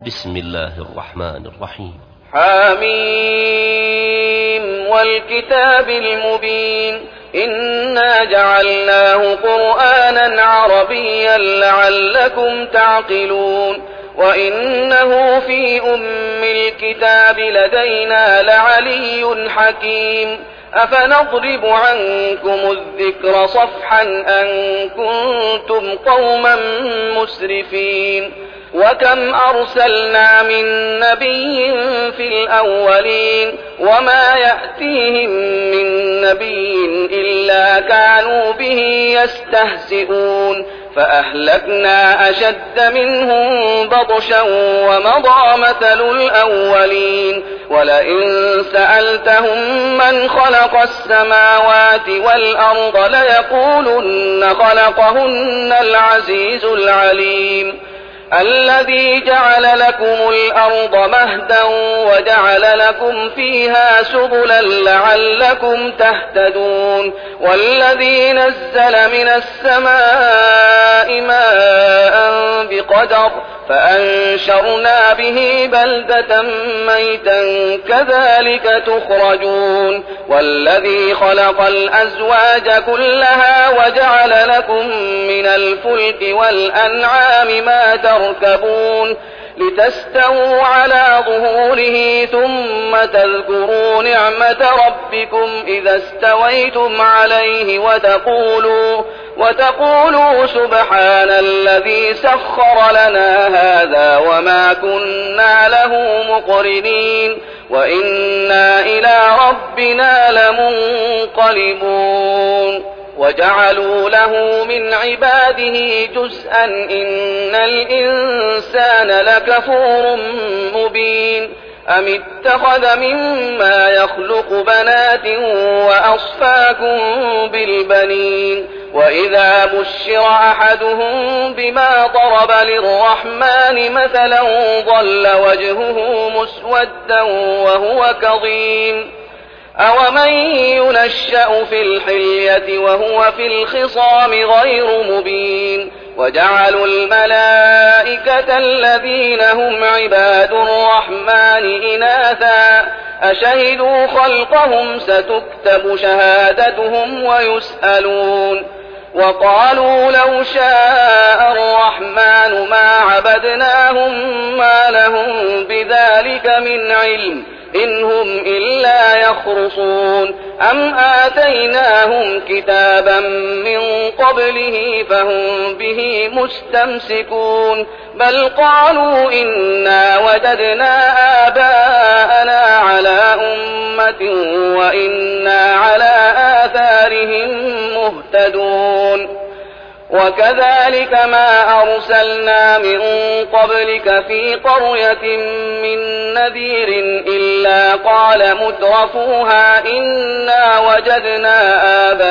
بسم الله الرحمن الرحيم. حميم والكتاب المبين إنا جعلناه قرآنا عربيا لعلكم تعقلون وإنه في أم الكتاب لدينا لعلي حكيم أفنضرب عنكم الذكر صفحا أن كنتم قوما مسرفين وكم أرسلنا من نبي في الأولين وما يأتيهم من نبي إلا كانوا به يستهزئون فأهلكنا أشد منهم بطشا ومضى مثل الأولين ولئن سألتهم من خلق السماوات والأرض ليقولن خلقهن العزيز العليم الذي جعل لكم الأرض مهدا وجعل لكم فيها سبلا لعلكم تهتدون والذي نزل من السماء ماء بقدر فأنشرنا به بلدة ميتا كذلك تخرجون والذي خلق الأزواج كلها وجعل لكم من الفلك والأنعام ما تركبون لتستووا على ظهوره ثم تذكروا نعمة ربكم إذا استويتم عليه وتقولوا سبحان الذي سخر لنا هذا وما كنا له مقرنين وإنا إلى ربنا لمنقلبون وجعلوا له من عباده جزءا إن الإنسان لكفور مبين أم اتخذ مما يخلق بنات وأصفاكم بالبنين وإذا بشر أحدهم بما ضرب للرحمن مثلا ظل وجهه مسودا وهو كظيم أومن ينشأ في الحلية وهو في الخصام غير مبين وجعلوا الملائكة الذين هم عباد الرحمن إناثا أشهدوا خلقهم ستكتب شهادتهم ويسألون وقالوا لو شاء الرحمن ما عبدناهم ما لهم بذلك من علم إن هم إلا يخرصون أم آتيناهم كتابا من قبله فهم به مستمسكون بل قالوا إنا وجدنا آباءنا على أمة وإنا على آثارهم مهتدون وكذلك ما أرسلنا من قبلك في قرية من نذير إلا قال مترفوها إنا وجدنا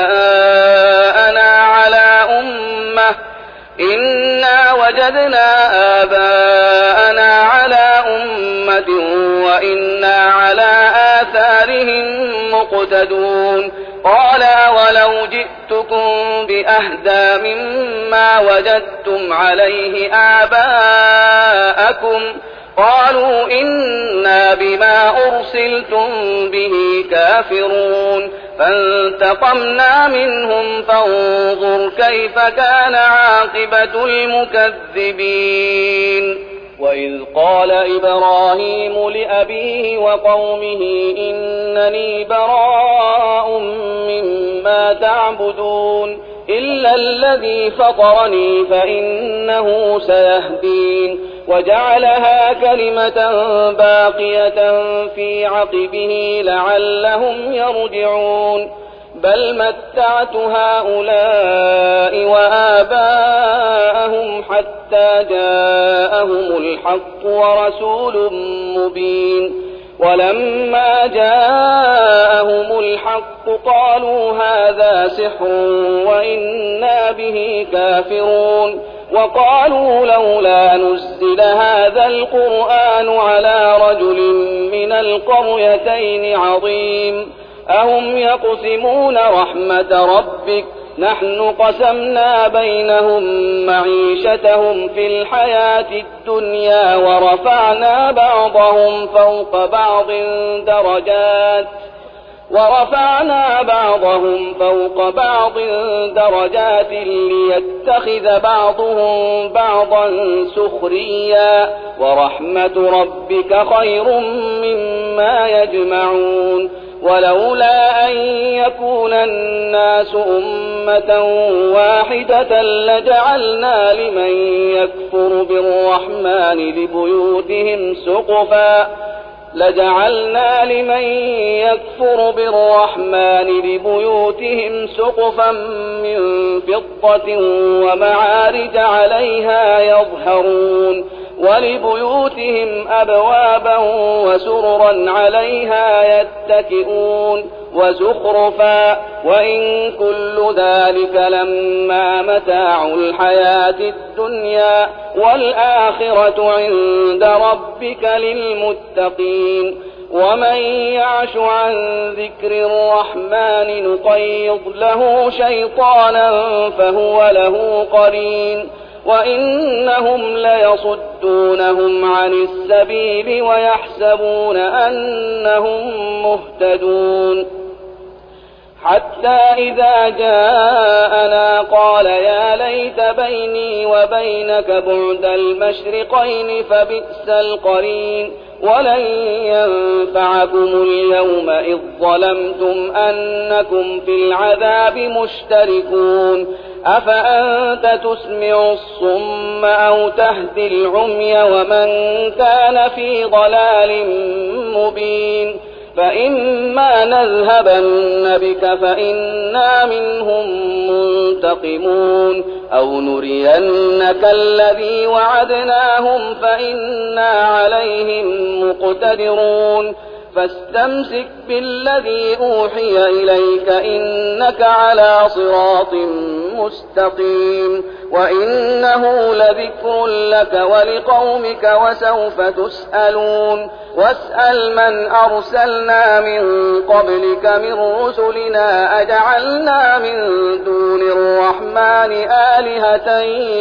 آباءنا على أمة وإنا على آثارهم مقتدون قال ولو جئتكم بأهدى مما وجدتم عليه آباءكم قالوا إنا بما أرسلتم به كافرون فانتقمنا منهم فانظر كيف كان عاقبة المكذبين وإذ قال إبراهيم لأبيه وقومه إنني براء مما تعبدون إلا الذي فطرني فإنه سيهدين وجعلها كلمة باقية في عقبه لعلهم يرجعون بل متعت هؤلاء وآباءهم حتى جاءهم الحق ورسول مبين ولما جاءهم الحق قالوا هذا سحر وإنا به كافرون وقالوا لولا نزل هذا القرآن على رجل من القريتين عظيم أهم يقسمون رحمة ربك نحن قسمنا بينهم معيشتهم في الحياة الدنيا ورفعنا بعضهم فوق بعض درجات ليتخذ بعضهم بعضا سخريا ورحمة ربك خير مما يجمعون ولولا أن يكون الناس أمة واحدة لجعلنا لمن يكفر بالرحمن لبيوتهم سقفا من فضة ومعارج عليها يظهرون ولبيوتهم أبوابا وسررا عليها يتكئون وزخرفا وإن كل ذلك لما متاع الحياة الدنيا والآخرة عند ربك للمتقين ومن يعش عن ذكر الرحمن نقيض له شيطانا فهو له قرين وإنهم ليصدونهم عن السبيل ويحسبون أنهم مهتدون حتى إذا جاءنا قال يا ليت بيني وبينك بعد المشرقين فبئس القرين ولن ينفعكم اليوم إذ ظلمتم أنكم في العذاب مشتركون أفأنت تسمع الصم أو تهدي العمي ومن كان في ضلال مبين فإما نذهبن بك فإنا منهم منتقمون أو نرينك الذي وعدناهم فإنا عليهم مقتدرون فاستمسك بالذي أوحي إليك إنك على صراط مستقيم وإنه لذكر لك ولقومك وسوف تسألون واسأل من أرسلنا من قبلك من رسلنا أجعلنا من دون الرحمن آلهة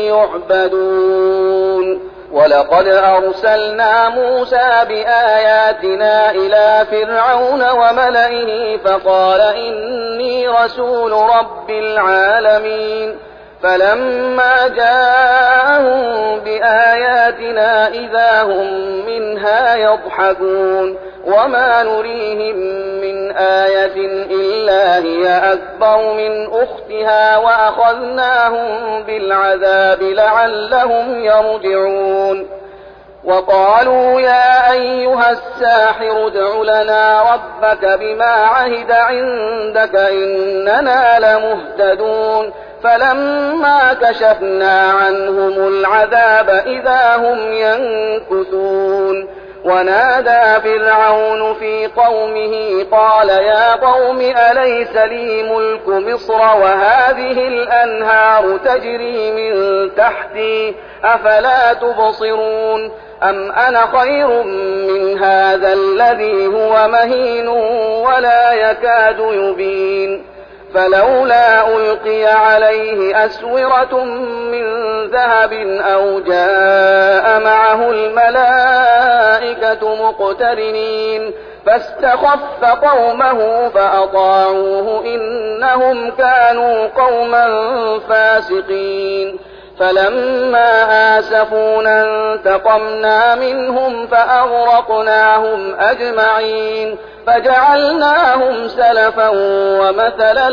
يعبدون ولقد أرسلنا موسى بآياتنا إلى فرعون وملئه فقال إني رسول رب العالمين فلما جاءهم بآياتنا إذا هم منها يضحكون وما نريهم من آية إلا هي أكبر من أختها وأخذناهم بالعذاب لعلهم يرجعون وقالوا يا أيها الساحر ادع لنا ربك بما عهد عندك إننا لمهتدون فلما كشفنا عنهم العذاب إذا هم ينكثون ونادى فرعون في قومه قال يا قوم أليس لي ملك مصر وهذه الأنهار تجري من تحتي أفلا تبصرون أم أنا خير من هذا الذي هو مهين ولا يكاد يبين فلولا ألقي عليه أسورة من ذهب أو جاء معه الملائكة مقترنين فاستخف قومه فأطاعوه إنهم كانوا قوما فاسقين فلما آسفونا انتقمنا منهم فأغرقناهم أجمعين فجعلناهم سلفا ومثلا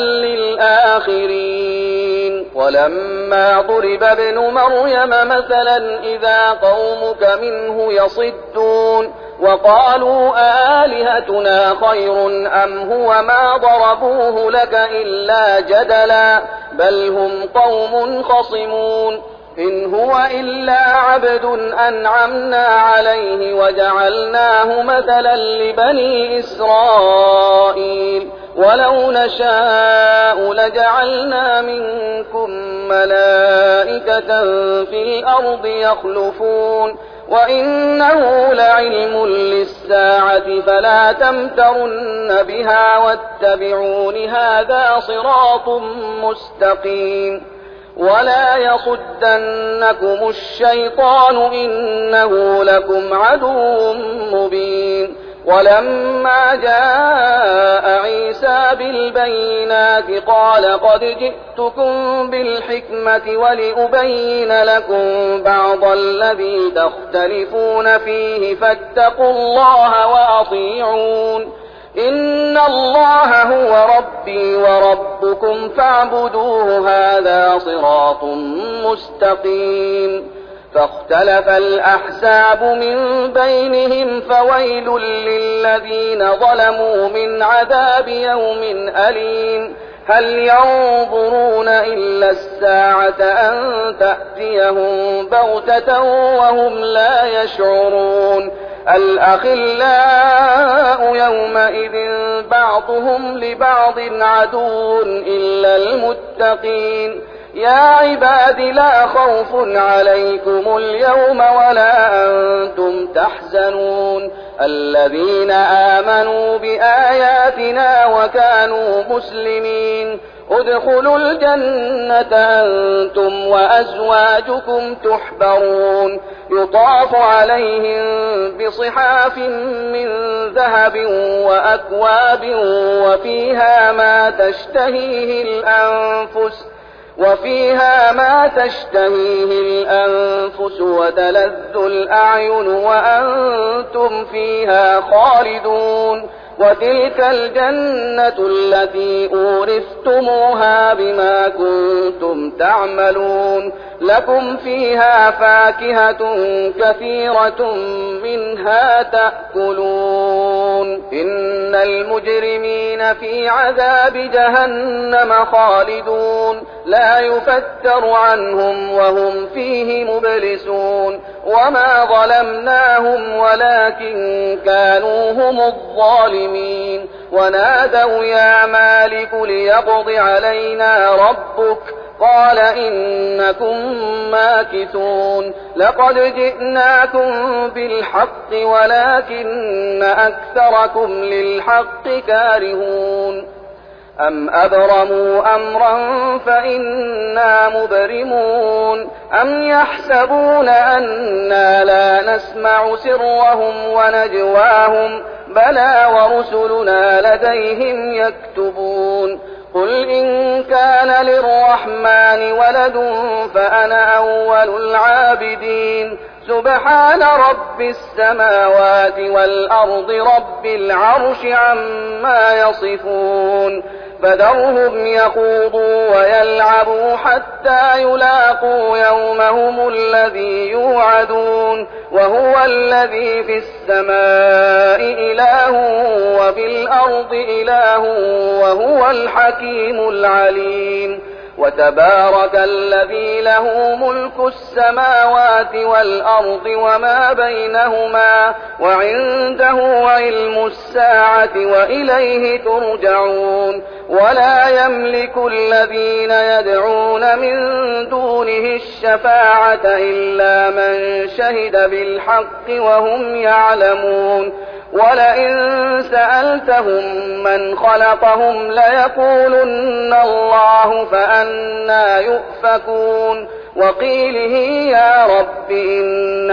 للآخرين ولما ضرب ابن مريم مثلا إذا قومك منه يصدون وقالوا آلهتنا خير أم هو ما ضربوه لك إلا جدلا بل هم قوم خصمون إن هو إلا عبد أنعمنا عليه وجعلناه مثلا لبني إسرائيل ولو نشاء لجعلنا منكم ملائكة في الأرض يخلفون وإنه لعلم للساعة الساعة فلا تمترن بها واتبعون هذا صراط مستقيم ولا يصدنكم الشيطان إنه لكم عدو مبين ولما جاء عيسى بالبينات قال قد جئتكم بالحكمة ولأبين لكم بعض الذي تختلفون فيه فاتقوا الله وأطيعون إن الله هو ربي وربكم فاعبدوه هذا صراط مستقيم فاختلف الأحزاب من بينهم فويل للذين ظلموا من عذاب يوم أليم هل ينظرون إلا الساعة أن تأتيهم بغتة وهم لا يشعرون الأخلاء يومئذ بعضهم لبعض عدو إلا المتقين يا عباد لا خوف عليكم اليوم ولا أنتم تحزنون الذين آمنوا بآياتنا وكانوا مسلمين ادخلوا الجنة أنتم وأزواجكم تحبرون يطاف عليهم بصحاف من ذهب وأكواب وفيها ما تشتهيه الأنفس وتلذ الأعين وأنتم فيها خالدون وتلك الجنة التي أورثتموها بما كنتم تعملون لكم فيها فاكهة كثيرة منها تأكلون إن المجرمين في عذاب جهنم خالدون لا يفتر عنهم وهم فيه مبلسون وما ظلمناهم ولكن كانوا هم الظالمين ونادوا يا مالك ليقض علينا ربك قال إنكم ماكثون لقد جئناكم بالحق ولكن أكثركم للحق كارهون أم أبرموا أمرا فإنا مبرمون أم يحسبون أنا لا نسمع سرهم ونجواهم بلى ورسلنا لديهم يكتبون قل إن كان للرحمن ولد فأنا أول العابدين سبحان رب السماوات والأرض رب العرش عما يصفون فذرهم يخوضوا ويلعبوا حتى يلاقوا يومهم الذي يوعدون وهو الذي في السماء إله وفي الأرض إله وهو الحكيم العليم وتبارك الذي له ملك السماوات والأرض وما بينهما وعنده علم الساعة وإليه ترجعون ولا يملك الذين يدعون من دونه الشفاعة إلا من شهد بالحق وهم يعلمون ولئن سألتهم من خلقهم ليقولن الله فأنى يؤفكون وقيله يا رب إن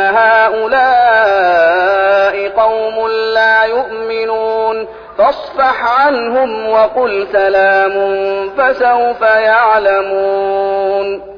هؤلاء قوم لا يؤمنون فاصفح عنهم وقل سلام فسوف يعلمون